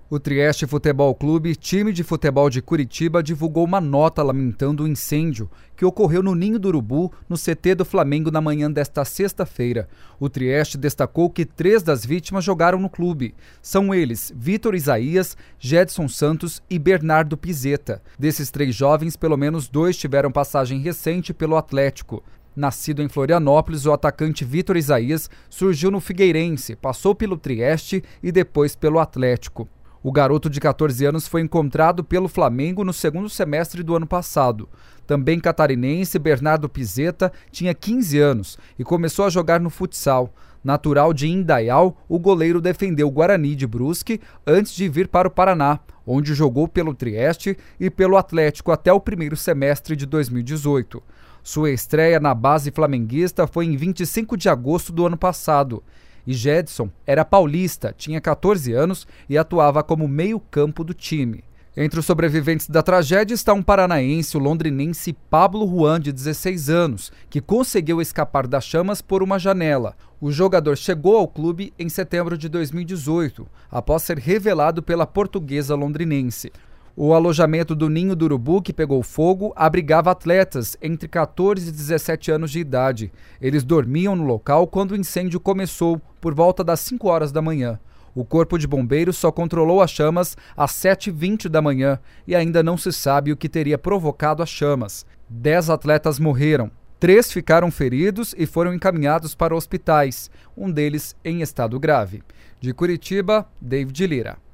O Trieste Futebol Clube, time de futebol de Curitiba, divulgou uma nota lamentando o incêndio que ocorreu no Ninho do Urubu, no CT do Flamengo, na manhã desta sexta-feira. O Trieste destacou que 3 das vítimas jogaram no clube. São eles Vitor Isaías, Jedson Santos e Bernardo Pizeta. Desses 3 jovens, pelo menos 2 tiveram passagem recente pelo Atlético. Nascido em Florianópolis, o atacante Vitor Isaías surgiu no Figueirense, passou pelo Trieste e depois pelo Atlético. O garoto de 14 anos foi encontrado pelo Flamengo no segundo semestre do ano passado. Também catarinense, Bernardo Pizeta tinha 15 anos e começou a jogar no futsal. Natural de Indaial, o goleiro defendeu o Guarani de Brusque antes de vir para o Paraná, onde jogou pelo Trieste e pelo Atlético até o primeiro semestre de 2018. Sua estreia na base flamenguista foi em 25 de agosto do ano passado. E Jedson era paulista, tinha 14 anos e atuava como meio-campo do time. Entre os sobreviventes da tragédia está um paranaense, o londrinense Pablo Juan, de 16 anos, que conseguiu escapar das chamas por uma janela. O jogador chegou ao clube em setembro de 2018, após ser revelado pela Portuguesa londrinense. O alojamento do Ninho do Urubu, que pegou fogo, abrigava atletas entre 14 e 17 anos de idade. Eles dormiam no local quando o incêndio começou, por volta das 5 horas da manhã. O corpo de bombeiros só controlou as chamas às 7h20 da manhã e ainda não se sabe o que teria provocado as chamas. 10 atletas morreram. 3 ficaram feridos e foram encaminhados para hospitais, um deles em estado grave. De Curitiba, David Lira.